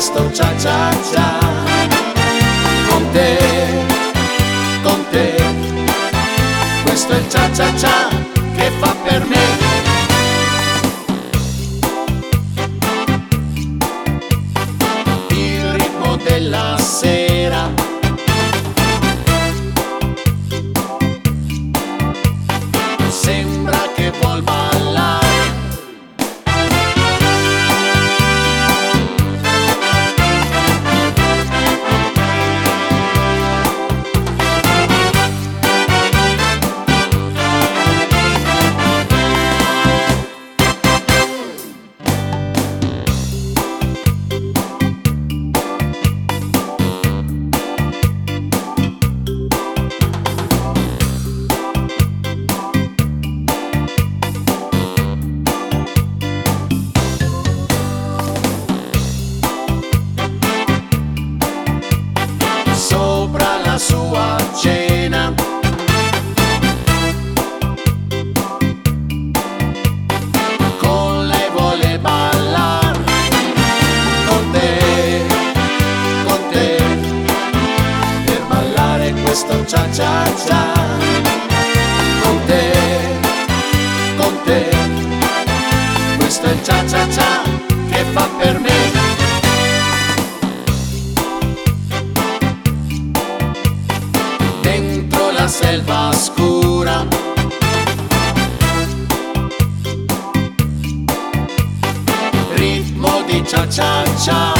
questo cia cia cia. Con te, questo è il cia cia cia che fa per me. Il ritmo della sera, sembra che vuol ballare. Sopra la sua cena, con lei vuole ballare. Con te, per ballare questo cia cia cia. Con te, questo è il cia cia cia che fa per me. Dentro la selva scura, ritmo di cia cia cia.